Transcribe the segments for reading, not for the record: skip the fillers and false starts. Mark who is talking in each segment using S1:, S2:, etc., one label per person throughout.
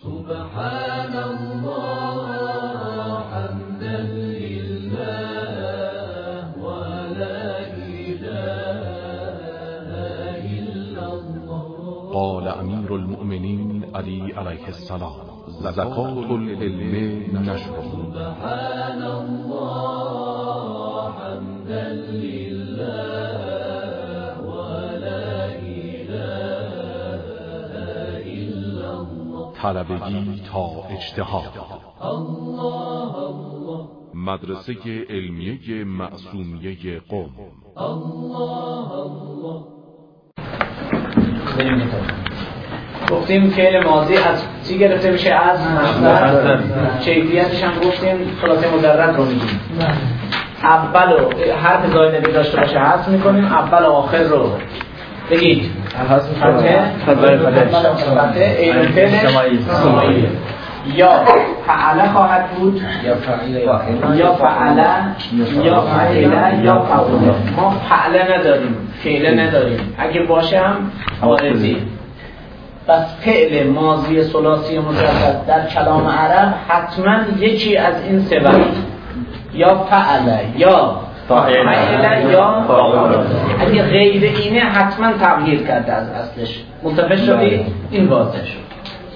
S1: سبحان الله حمدا لله ولا إله إلا الله.
S2: قال امیر المؤمنین علی علیه السلام: زکات العلم نشر.
S1: سبحان الله حمدا لله ولا إله إلا الله.
S2: طلبگی تا اجتهاد.
S1: الله الله.
S2: مدرسه علمیه معصومیه قم.
S1: الله الله.
S3: گفتیم فعل ماضی از چی گرفته میشه؟ از مصدر. کیفیتش هم گفتیم خلاصه مجرد رو میگیم. اول و حرف زائد داشته باشه حذف میکنیم، اول و آخر رو بگید حذف میکنیم. این فعل سماعی یا فعل خواهد بود یا فعل یا فعل. ما فعل نداریم، فعل نداریم. اگه باشه هم عارضی. بس فعل ماضی ثلاثی مجرد در کلام عرب حتما یکی از این سه یا فعل یا فعل یا فاعل. اگه غیر اینه حتما تغییر کرده از اصلش. متفق شدی؟ این واضح شد.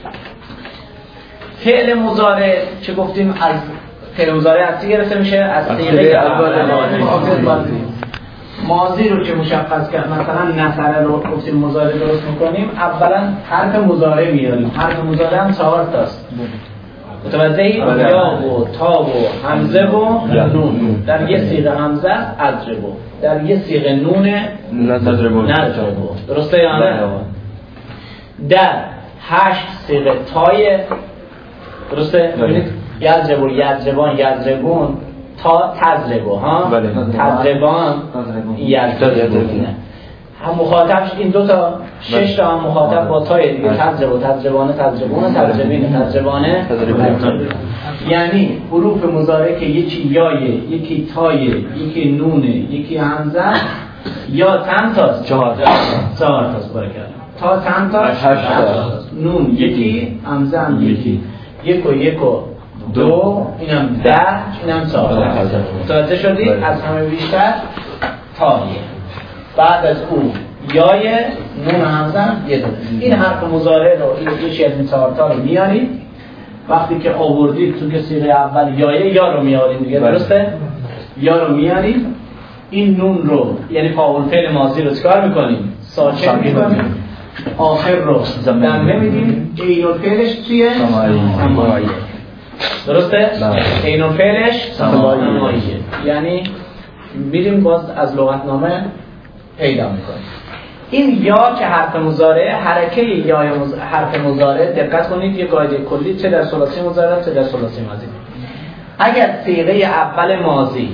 S3: فعل مضارع که گفتیم از فعل مضارع از چی گرفته میشه؟ از صیغه اول. ماضی رو که مشخص کرد، مثلا نصره رو گفتیم مضارع درست میکنیم، اولا حرف مضارع میاریم. حرف مضارع هم 4 تاست. متوجهی؟ یا و تا و همزه و نون. در یه صیغه همزه اضربو، در یه صیغه نون نضربو. درسته یا نه؟ در 8 صیغه تای، درسته؟ یضربو، یضربان، یضربون، تا تضربو ها، تضربان، یضربون. هم مخاطبش این دو تا 6 تا هم مخاطب با تای دیگه، تضربو، تضربانه، تضربون، تضربینه، تضربانه. یعنی حروف مضارع که یکی یایه، یکی تایه، یکی نونه، یکی همزه، یا چند تاست؟ 4 تاست. برکت. تا چند تاست؟ 8 تاست. نون یکی، همزه هم یکی. یک و دو، اینم 10، اینم 4. متوجه شدی؟ از همه بیشتر تایه. بعد از اون یای، نون همزه یه دونه. این حرف مضارع رو یکی از این 4 تا رو میارید. وقتی که آوردید تو که صیغه اول یایه، یا رو میارید دیگه، درسته؟ یا رو میارید. این نون رو یعنی فاعل فعل ماضی رو چیکار میکنیم؟ ساکن میکنیم. آخر رو دمه میدیم. عین الفعلش چیه؟ سماعیه. درسته؟ عین الفعلش سماعیه. یعنی میریم باز از لغتنامه پیدا میکنیم. این یا که حرف مضارع، حرکه یا حرف مضارع، دقت کنید یه قاعده کلی چه در ثلاثی مضارع چه در ثلاثی ماضی. اگر صیغه اول ماضی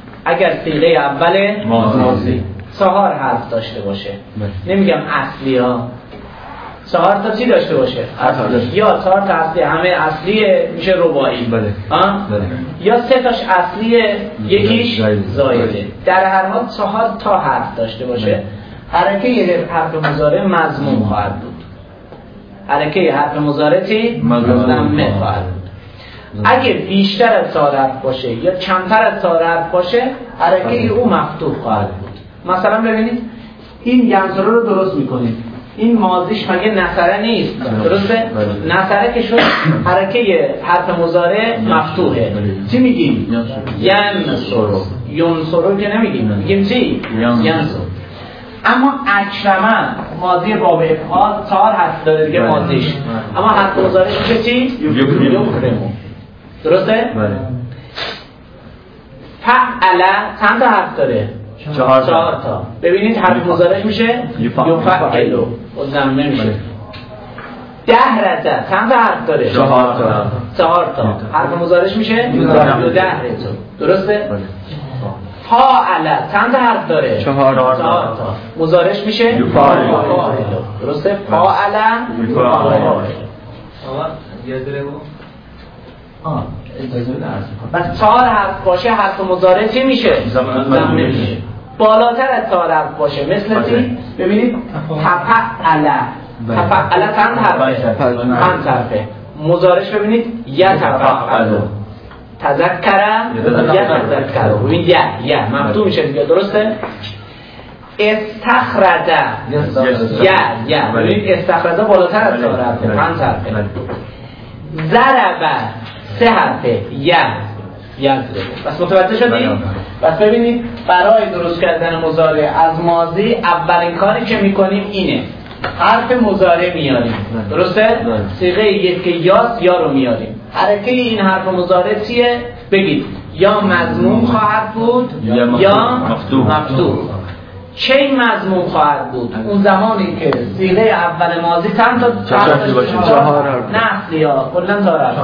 S3: 4 حرف داشته باشه، نمیگم اصلی ها، 4 تا چی داشته باشه؟ یا 4 تا اصلی، همه اصلیه میشه رباعی. یا 3 تاش اصلیه، یکیش زایده. در هر حال 4 تا حرف داشته باشه، حرکه حرف مضارع مضموم خواهد بود. حرکه حرف مضارع چی؟ مضموم خواهد بود. اگه بیشتر از 4 حرف باشه یا کمتر از 4 حرف باشه، حرکه او مفتوح خواهد بود. مثلا ببینید این ینصره رو درست میکنید. این ماضیش مگه نصره نیست؟ درسته؟ نصره که شد حرکه حرف مضارع مفتوحه. چی میگیم؟ ینصرو که نمیگیم، میگیم چی؟ ینصر. اما اکرمن ماضی باب افعال 4 حرف داره دیگه ماضیش، اما حرف مضارعش میشه چی؟ یکرمو. درسته؟ فعل چند تا حرف داره؟ 4 تا. ببینید حرف مضارعش میشه یفعلو، ضمه میشه. دهرته چند تا حرف داره؟ 4 تا. حرف مضارعش میشه دهرته. درسته؟ فاعل چند تا حرف داره؟ 4 تا. مضارعش میشه یفعلو. درسته؟ فاعل یفعلو. بس 4 حرف باشه حرف مضارع چی میشه؟ ضمه میشه. بالاتر از 4 حرف باشه مثل چی؟ ببینید تفعل چند حرفه؟ 5 حرفه. مضارعش ببینید یتفعلوا، تذکر یتذکر، ببینید یا مفتوح میشه دیگه، درسته؟ استخرج یا ببینید استخرج بالاتر از 4 حرفه، 5 حرفه. ضرب 3 حرفه، یضرب. بس متوجه شدید؟ بس ببینید برای درست کردن مضارع از ماضی اولین کاری که میکنیم اینه، حرف مضارع میاریم، درسته؟ صیغه یک یا رو میاریم. حرکه این حرف مضارع چیه؟ بگید یا مضموم خواهد بود یا مفتوح. چه مضموم خواهد بود؟ اون زمانی که صیغه اول ماضی چند تا نه اصلی یا کلا 4 حرف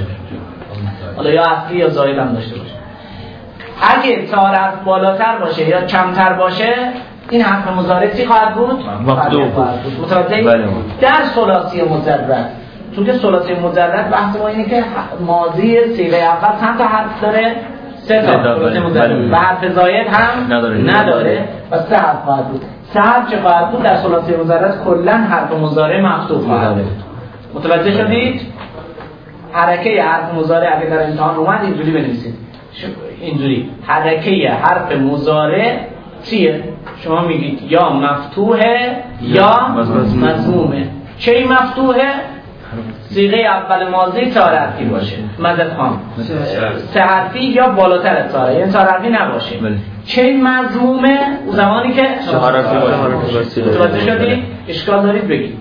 S3: حالا یا اصلی یا زائد هم داشته باشه. اگه 4 حرف بالاتر باشه یا کمتر باشه این حرف مضارع چی خواهد بود؟ مفتوح خواهد بود. متوجه؟ در ثلاثی مجرد، چون که ثلاثی مجرد بحث ما اینه که ماضی صیغه اول چند تا حرف داره؟ 3 تا و حرف زائد هم نداره و 3 حرف خواهد بود. 3 حرف چه خواهد بود؟ در ثلاثی مجرد کلا حرف مضارع مفتوح خواهد بود. متوجه شدید؟ حرکه حرف مضارع اگه در امتحان اومد اینجوری بنویسید، اینجوری حرکه حرف مضارع چیه؟ شما میگید یا مفتوحه یا مضمومه. چه مفتوحه؟ صیغه اول ماضی 4 حرفی باشه، مدد خام 3 حرفی یا بالاتر از 4، یعنی 4 حرفی نباشه. چه مضمومه؟ اون زمانی که 4 حرفی باشه. متوجه شدید؟ اشکال دارید بگید.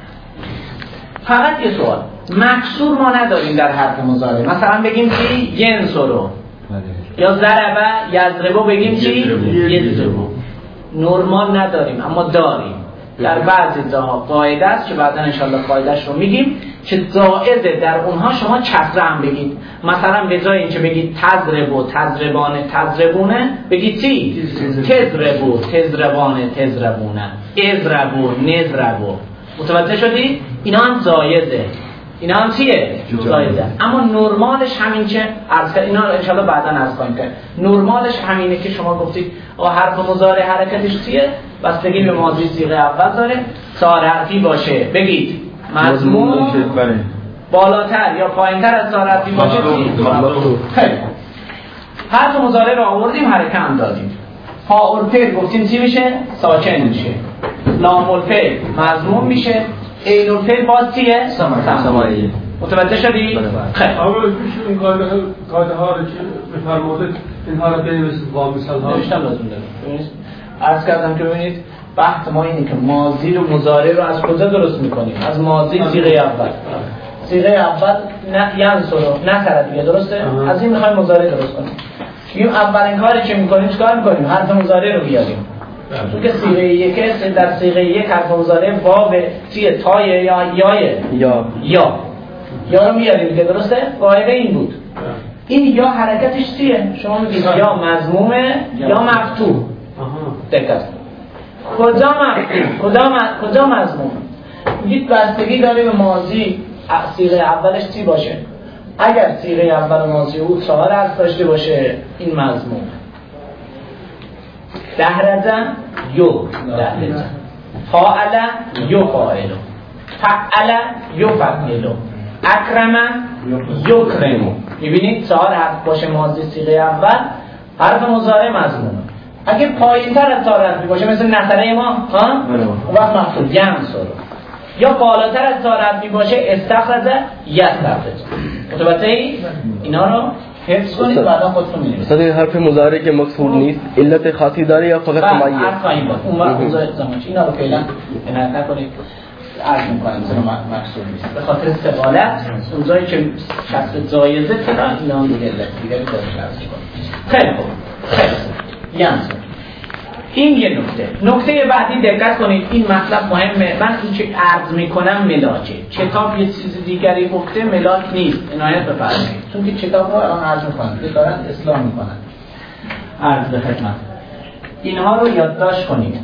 S3: فقط یه سوال، مکسور ما نداریم در حرف مضارع، مثلا بگیم چی؟ ینصرو یا ضرب یضرب، بگیم چی؟ یضرب. نرمال نداریم اما داریم. در بعضی جاها قاعده است که بعدا انشالله قاعدهش رو میگیم که جایزه در اونها شما کسره هم بگید. مثلا به جای اینکه بگید تضربو تضربانه تضربونه بگید چی؟ تضربو تضربانه تضربونه، اضربو نضربو. متوجه شدی؟ اینا هم جایزه. اینا هم چیه؟ جایزه. اما نرمالش همین که عرض کرد، اینا انشالله بعدا عرض کنیم که نرمالش همینه که شما گفتید حرف مضارع حرکتش چیه؟ بستگی به ماضی صیغه اول داره، 4 حرفی باشه بگید مضموم، بالاتر یا پایینتر از 4 حرفی باشه خیلی. حرف مضارع رو آوردیم، حرکت هم دادیم. فاعل فعل گفتیم چی میشه؟ ساکن میشه. لام الفعل مضموم میشه. عین الفعل باز چیه؟ سماعی. متوجه شدی؟ خیلی.
S4: اول این قاعده ها رو که بفرمودید اینها رو بنویسید با مثال ها.
S3: نوشتم لازم داره. ببینید عرض کردم که ببینید بحث ما اینه که ماضی رو مضارع رو از کجا درست میکنیم؟ از ماضی صیغه اول. صیغه اول ینصرو نصر دیگه، درسته؟ از این میخوایم مضارع درست کنیم. میگیم اولین کاری که میکنیم چیکار میکنیم؟ حرف مضارع رو بیاریم. چون که صیغه یک در صیغه یک حرف مضارع واو چیه؟ تای یا یایه؟ یا رو میاریم دیگه، درسته؟ قاعده این بود. این یا حرکتش چیه؟ شما میگید یا مضمومه یا مفتوح. دقت. کجا مضموم؟ میگید بستگی داره به ماضی صیغه اولش چی باشه. اگر صیغه اول ماضی او 4 حرف داشته باشه این مضموم. دهرزن یو دهرزن، فاعل یو فاعلو، فعل یو فعلو، اکرم یکرمو. میبینید 4 حرف باشه ماضی صیغه اول، حرف مضارع مضمومه. اگه پایین‌تر از 4 حرفی باشه مثل نصره ما اون وقت مفتوح ینصرو، یا بالاتر از 4 حرفی باشه استخرج یستخرج. متوجهی؟ اینا رو حفظ کنید بعدا خودتون می‌نویسید.
S5: مثلا این حرف مضارع که مکسور نیست علت خاصی داره یا فقط سماعیه؟
S3: اون وقت زمانش اینا رو فعلا عنایت نکنید. عرض می‌کنم مثلا مکسور نیست به خاطر ثقالت، اون جایی که کسب جایزه چرا اینا هم دیگه علت دیگه رو درست کنید. خیلی خوب. ینصرو. این یه نکته بعدی دقت کنید، این مطلب مهمه. من این که عرض میکنم ملاکه، کتاب یه چیز دیگری گفته ملاک نیست، عنایت بفرمایید. چون که کتاب رو الان عرض میکنن دارن اصلاح میکنن. عرض به خدمت اینها رو یادداشت کنید.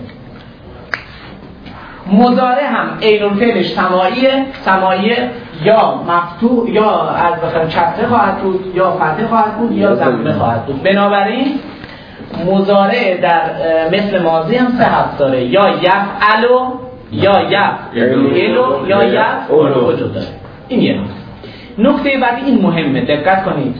S3: مضارع هم عین الفعلش سماعیه یا مفتوح یا عرض به خدمت کسره خواهد بود یا فتحه خواهد بود یا ضمه خواهد بود. بنابراین مضارع در مثل ماضی هم 3 حرف داره، یا یفعلو یا یفعلو یا یفعلو وجود داره. این یه نکته بعدی این مهمه، دقت کنید.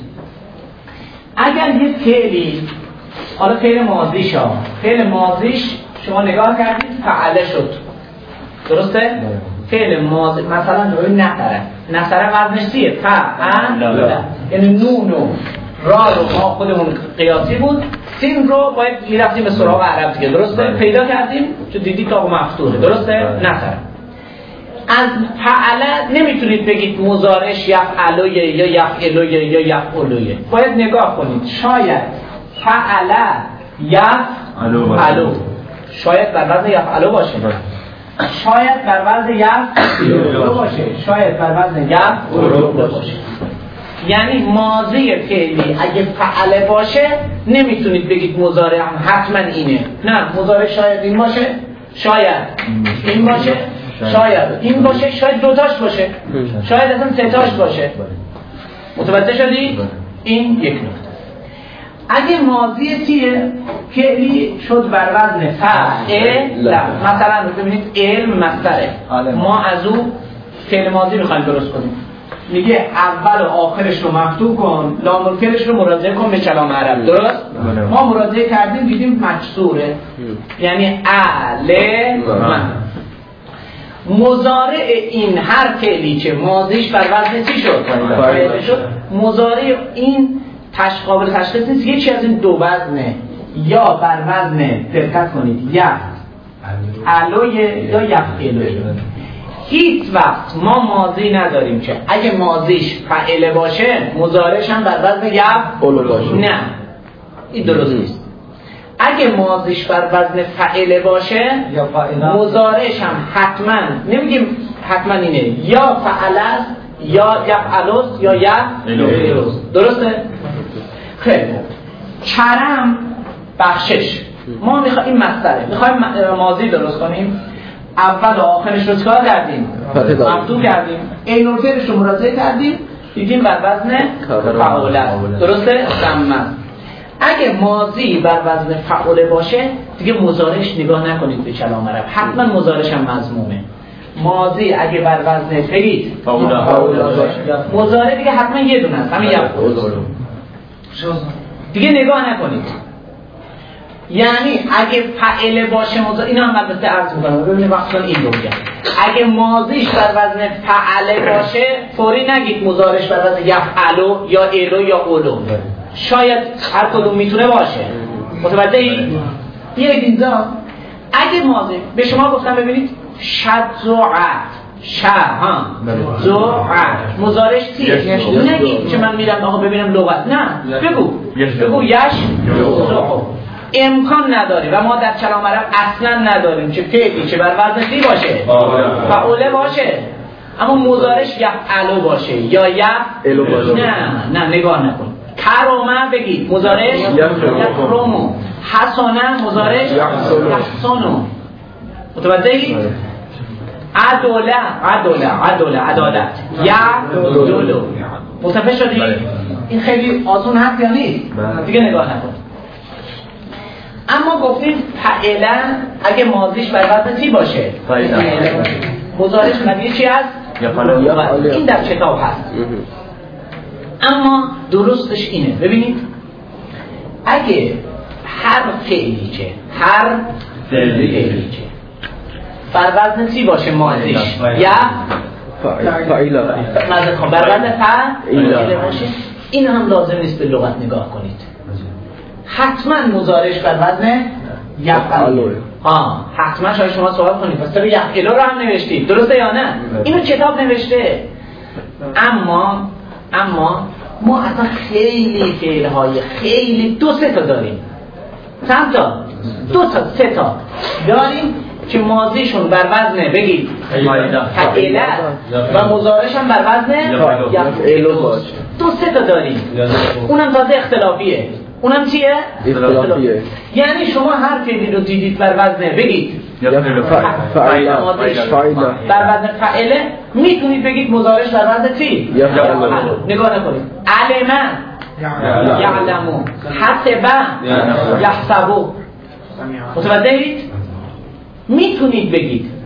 S3: اگر یه فعلی، حالا فعل ماضیش فعل ماضیش شما نگاه کردید فعله شد، درسته؟ فعل ماضی مثلا جوری نصره وزنش چیه؟ فعل، یعنی نون و را رو ما خودمون قیاسی بود، سین رو باید میرفتیم به سراغ عرب دیگه، درسته؟ پیدا کردیم چون دیدید تا مفتوحه، درسته؟ نصره. از فعله نمیتونید بگید مضارعش یفعلویه یا یفعلویه یا یفعلویه، باید نگاه کنید. شاید فعله یفعلو شاید بر وزن یفعلو باشه، شاید بر وزن یفعلو باشه، شاید بر وزن یفعلو باشه. یعنی ماضی فعلی اگه فعله باشه نمیتونید بگید مضارع هم حتما اینه، نه، مضارع شاید این باشه، شاید این باشه، شاید این باشه، شاید دوتاش باشه، شاید اصلا سه‌تاش باشه. متوجه شدی؟ این یک نکته. اگه ماضی چیه؟ فعلی شد بر وزن فعل، مثلا ببینید علم مصدره، ما از او فعل ماضی میخوایم درست کنیم، میگه اول و آخرش رو مفتوح کن، لام الفعلش رو مراجعه کن به کلام عرب، درست؟ ما مراجعه کردیم دیدیم مکسوره، یعنی علم. مضارع این هر فعلی که ماضیش بر وزن چی شد؟ مضارع این قابل تشخیص نیست، یکی از این دو وزنه، یا بر وزن، دقت کنید، یفعلویه یا یفعلویه. هیچ وقت ما ماضی نداریم که اگه ماضیش فعله باشه مضارعش هم بر وزن یفعلو باشه، نه، این درست نیست. اگه ماضیش بر وزن فعله باشه مضارعش هم حتما، نمیگیم حتما اینه، یا فعل است یا یفعلوست یا یفعلوست، درسته؟ خیلی خوب. کرم بخشش، ما میخوایم این مصدره، میخوایم ماضی درست کنیم، اول و آخرش رو چکار کردیم؟ مفتوح کردیم، عین الفعلش رو مراجعه کردیم، دیدیم بر وزن فعول است، درسته؟ ضمه. اگه ماضی بر وزن فعول باشه دیگه مضارعش نگاه نکنید به کلام عرب، حتما مضارعش هم مضمومه. ماضی اگه بر وزن فعل مضارع دیگه حتما یه دونه است، همین یفعل، دیگه نگاه نکنید. یعنی اگه فعل باشه مضارع، اینا هم البته عرض می‌کنم ببینید وقتا این رو میگم، اگه ماضیش بر وزن فعل باشه فوری نگید مضارعش بر وزن یفعلو یا الو یا اولو، شاید هر کدوم میتونه باشه. متوجهی؟ بیایید اینجا، اگه ماضی به شما گفتم ببینید شذعت مضارعش چیه؟ نگید که من میرم آقا ببینم لغت، نه، بگو یشذع. امکان نداری و ما در کلام عرب اصلا نداریم که فعلی که بر وزن چی باشه؟ فعوله باشه، اما مضارعش یفعلو باشه یا یفعلو باشه. نه نگاه نکن. کرامه بگید مضارعش یکرمو، حسنه مضارعش یحسنو. متوجهی؟ عدالت یعدلو. متوجه شدی؟ این خیلی آسون هست یا نیست؟ دیگه نگاه نکن. اما گفتیم فعلا اگه ماضیش بر وزن چی باشه؟ مضارعش قبلی چی هست؟ این در کتاب هست. اما درستش اینه، ببینید اگه هر فعلی که بر وزن چی باشه ماضیش؟ یا
S5: فعیله
S3: بر وزن فعیله باشه، این هم لازم نیست به لغت نگاه کنید، حتما مضارعش بر وزن یفعلو. حتما شاید شما سوال کنید پس چرا یفعلو رو هم نوشتید، درسته یا نه؟ اینو کتاب نوشته. اما ما اصلا خیلی فعلهای خیلی 2-3 تا داریم. چند تا؟ 2-3 تا داریم که ماضیشون بر وزن بگید فعله و مضارعش هم بر وزن یفعلو باشه. 2-3 تا داریم، اونم تازه اختلافیه. اونم چیه؟
S5: اختلافیه.
S3: یعنی شما هر فعلی رو دیدید بر وزن بگید
S5: فعیله
S3: بر وزن فعله، میتونید بگید مضارعش بر وزن چی؟ نگاه نکنید. علمه یعلمو، حسبه یحسبو. متوجهید؟ میتونید بگید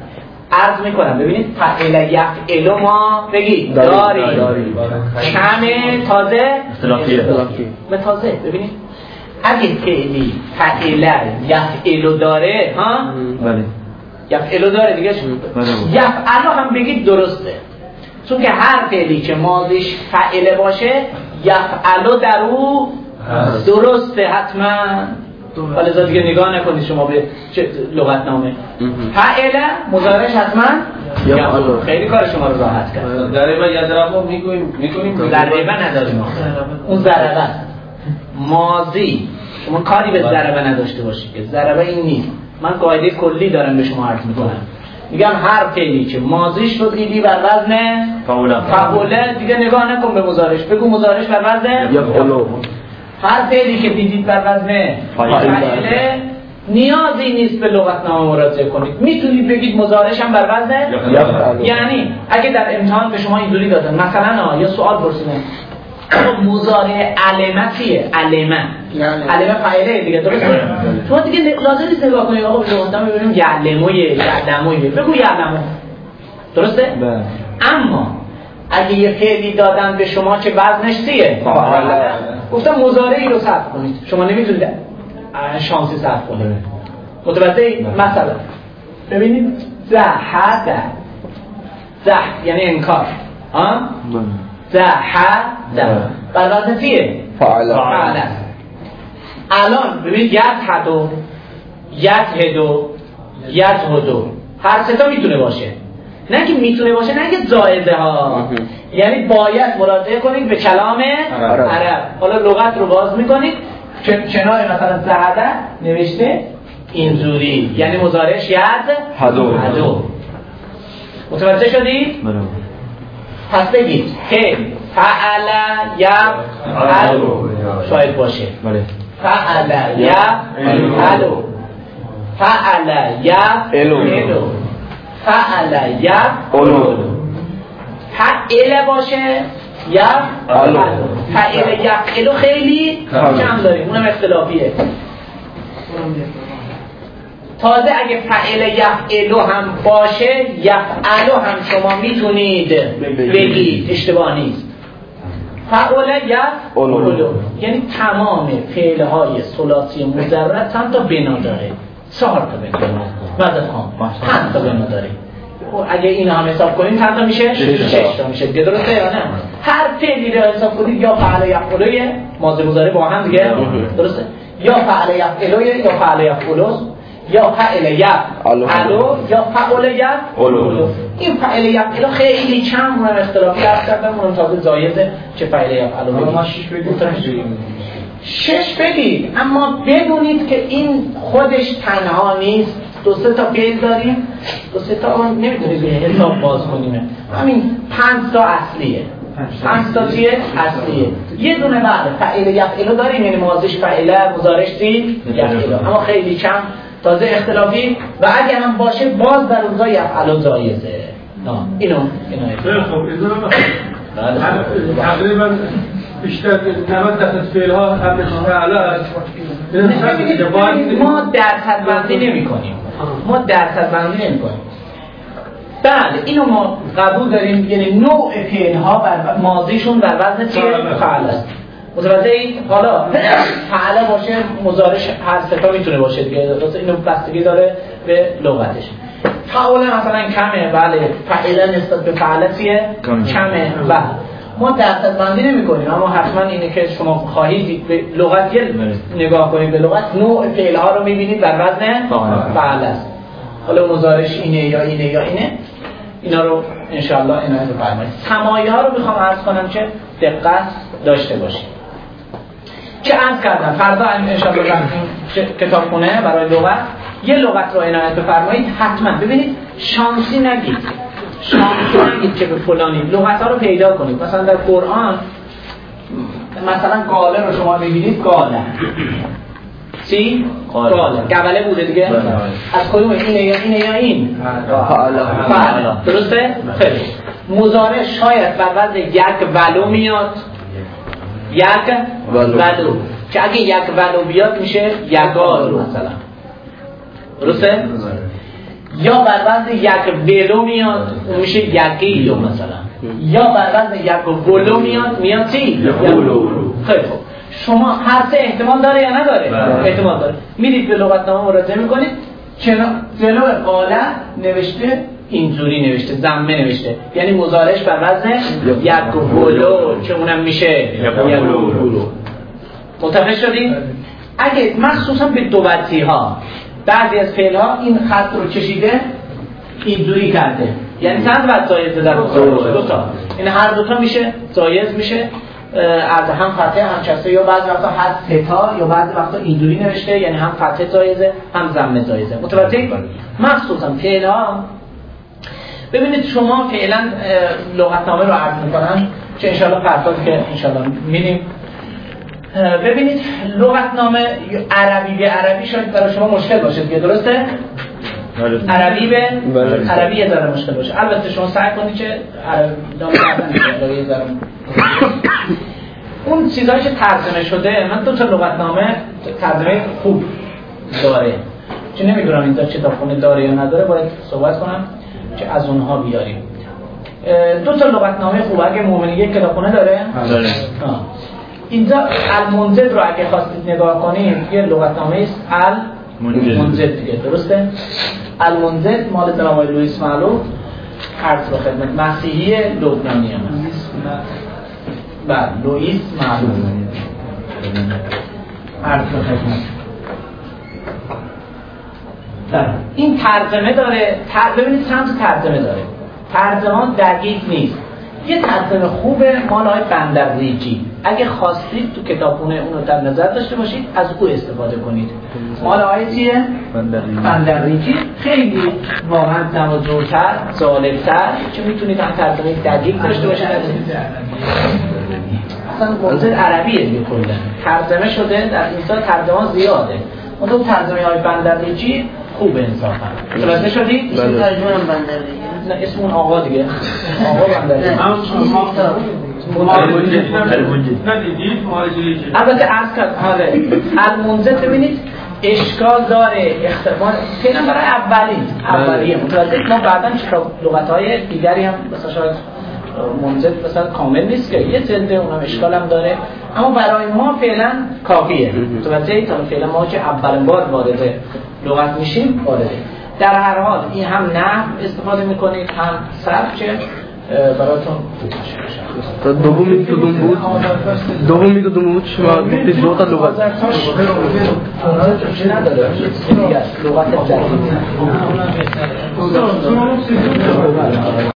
S3: عرض میکنم ببینید فعل یفعل ما بگید داریم کم تازه به تازه. ببینید اگه فعلی فعل یفعل داره ها
S5: بله
S3: یفعل داره دیگه یفعل هم بگید درسته، چون که هر فعلی که ماضیش فعل باشه یفعل در او درسته حتما. حالا دیگه نگاه نکنید شما به لغتنامه فعل مضارعش حتما یفعل. خیلی کار شما رو راحت کرد.
S1: ضربه یضربو میکنیم
S3: ضربه نداریم اون ضربه ماضی شما کاری به ضربه نداشته باشید که ضربه این نیست. من قاعده کلی دارم به شما عرض میکنم، میگم هر فعلی که ماضیش رو دیدی بر وزن فعوله دیگه نگاه نکن به مضارعش، بگو مضارعش بر وزن
S5: یفعل.
S3: هر فعلی که دیدید بر وزن فاعله نیازی نیست به لغتنامه مراجعه کنید، میتونید بگید مضارعش هم بر وزن
S5: یفعل.
S3: یعنی اگه در امتحان به شما اینجوری دادن مثلا یا سوال پرسیدن مضارع علمه چیه؟ علمه فاعله دیگه درسته؟ شما دیگه لازم نیست نگاه کنید آقا به لغتنامه ببینیم یعلمویه بگو یعلمو درسته؟ اما اگه یه فعلی دادن به شما که وزنش چیه؟ گفتم مضارعی رو صرف کنید، شما نمیتونید شانسی صرف کنید. متوجه مثلا ببینید زحد یعنی انکار ها زحد بر وزن چیه؟ فعل. الان ببینید یزهدو هر سه تا میتونه باشه، نه که میتونه باشه نه که زائده ها، یعنی باید مراجعه کنید به کلام عرب. حالا لغت رو باز میکنید کنار مثلا زهده نوشته اینجوری یعنی مضارعش یزهدو. متوجه شدید؟ پس بگید که فعل یفعلو شاید باشه فعل یفعلو فعل یفعلو فعل یفعلو فعل باشه یفعلو فعل یفعلو خیلی کم داریم، اونم اختلافیه. تازه اگه فعل یفعلو هم باشه یفعلو هم شما میتونید بگید، اشتباه نیست. فعل یفعلو یعنی تمام فعلهای ثلاثی مجرد چند تا بنا داره؟ 4 تا بنا داره. مدد خام 5 تا بنا داره. اگه این هم حساب کنیم چند تا میشه؟ 6 تا میشه. درسته یا نه؟ هر فعلی رو حساب کنید یا فعل یفعلوه ماضی مضارع با هم دیگه درسته؟ یا فعل یفعلوه یا فعل یفعلو یا فعل یفعلو یا فعل یفعلو. این فعل یفعلو خیلی کم اونم اختلافی هست کردم، اونم تازه زایده که فعل یفعلو ما 6 بگید، اما بدونید که این خودش تنها نیست. 2-3 تا فعل داریم، 2-3 تا نمیتونید به حساب باز کنیم، همین 5 تا اصلیه. 5 تا چیه؟ اصلیه. یه دونه بعد فعل یفعلو داریم یعنی ماضیش فعله مضارعش چی؟ یفعلو، اما خیلی کم تازه اختلافی و اگر هم باشه باز در اونجا یفعلو جایزه. اینو
S4: تقریبا بیشتر 90% فعل‌ها همش فعل است.
S3: ما درصد بندی نمی‌کنیم. بله اینو ما قبول داریم، یعنی نوع فعل‌ها بر ماضیشون بر وزن چیه؟ فعل است. متوجه اید؟ حالا فعل باشه مضارعش هر سه تا میتونه باشه دیگه، درسته؟ اینو بستگی داره به لغتش. فعل مثلا کمه، بله فعل نسبت به فعل چیه؟ کمه. بله ما درصد بندی نمی‌کنیم، اما حتما اینه که شما خواهید به لغت نگاه کنید، به لغت نوع فعل‌ها رو می‌بینید بر وزن فعل است. حالا مضارعش اینه یا اینه یا اینه، اینا رو انشاءالله عنایت بفرمایید. سمایه‌ها رو می‌خوام عرض کنم که دقت داشته باشید. که عرض کردم فردا انشاءالله کتابخونه برای لغت یه لغت رو عنایت بفرمایید. حتما ببینید شانسی نگید که به فلانی لغت‌ها رو پیدا کنید. مثلا در قرآن مثلا قاله رو شما ببینید، قاله چی؟ قاله قبله بوده دیگه. از کدوم اینه یا اینه یا این؟ فعل. درسته؟ خیلی مضارع شاید بر وزن یک ولو میاد، یک ولو که اگه یک ولو بیاد میشه یگالو مثلا. درسته؟ یا بر وزن یک ولو میاد اون میشه یقیلو مثلا، یا بر وزن یک ولو میاد چی؟ ولو. خیلی خوب، شما هر سه احتمال داره یا نداره؟ احتمال داره. میرید به لغتنامه مراجعه میکنید، جلو قاله نوشته اینجوری نوشته، ضمه نوشته، یعنی مضارعش بر وزن یک ولو که اونم میشه یک ولو. متوجه شدید؟ اگه مخصوصا به دو وجهی ها بعضی از فعل ها این خط رو کشیده اینجوری کرده، یعنی چند وجه جایزه در دو تا، این هر دو تا میشه جایز میشه، از هم فتحه هم کسره، یا بعضی وقتا هر سه تا، یا بعضی وقتا اینجوری نوشته یعنی هم فتحه جایزه هم ضمه جایزه. متوجه؟ مخصوصا فعل ها ببینید شما فعلا لغتنامه رو عرض میکنم که انشالله فردا که انشالله می‌بینیم. ببینید لغتنامه عربی به عربی شاید برای شما مشکل باشه دیگه، درسته؟ عربی به عربی یه ذره مشکل باشه. البته شما سعی کنید که عربی نام کردن یه ذره اون چیزایی که ترجمه شده، من دو تا لغتنامه ترجمه خوب داره چون نمیدونم اینجا کتابخونه داره یا نداره، باید صحبت کنم که از اونها بیاریم. دو تا لغتنامه خوب اگه مومنی یک کتابخونه داره؟ داره. اینجا المنجد رو اگه خواستید نگاه کنید یه لغتنامه است المنجد دیگه، درسته؟ المنجد مال جناب آقای لوئیس معلوف، عرض به خدمت مسیحی لبنانی هم هست. بله لوئیس معلوف عرض به خدمت. این ترجمه داره، ببینید چند تا ترجمه داره، ترجمه دقیق نیست. یه ترجمه خوبه مال آقای بندرریجی، اگه خواستید تو کتابخونه اون رو در نظر داشته باشید از او استفاده کنید. مال آقای چیه؟ بندرریجی خیلی واقعا جمع‌جورتر، جالبتر که میتونید هم ترجمه دقیق داشته باشید. اصلا منظر عربیه دیگه، کلا ترجمه شده در این سال، ترجمه زیاده. اون دو ترجمه های بندرریجی خوب انصافا. متوجه شدید؟
S6: ترجمه بندرریجی
S3: نه اسم اون آقا دیگه، آقا بندرریجی. البته عرض کرد حاله المنجد ببینید اشکال داره، اختلاف فعلا برای اولیه متوجه. ما بعداً لغت‌های دیگری هم مثلا شاید منجد مثلا کامل نیست که یه جلده اونم اشکال هم داره، اما برای ما فعلا کافیه. متوجه؟ تا فعلا ما که اولین بار وارد لغت میشیم وارده. در هر حال این هم نحو استفاده میکنید هم صرف که براتون
S5: دومی کدوم بود شما گفتید دو تا لغت
S3: نداره لغت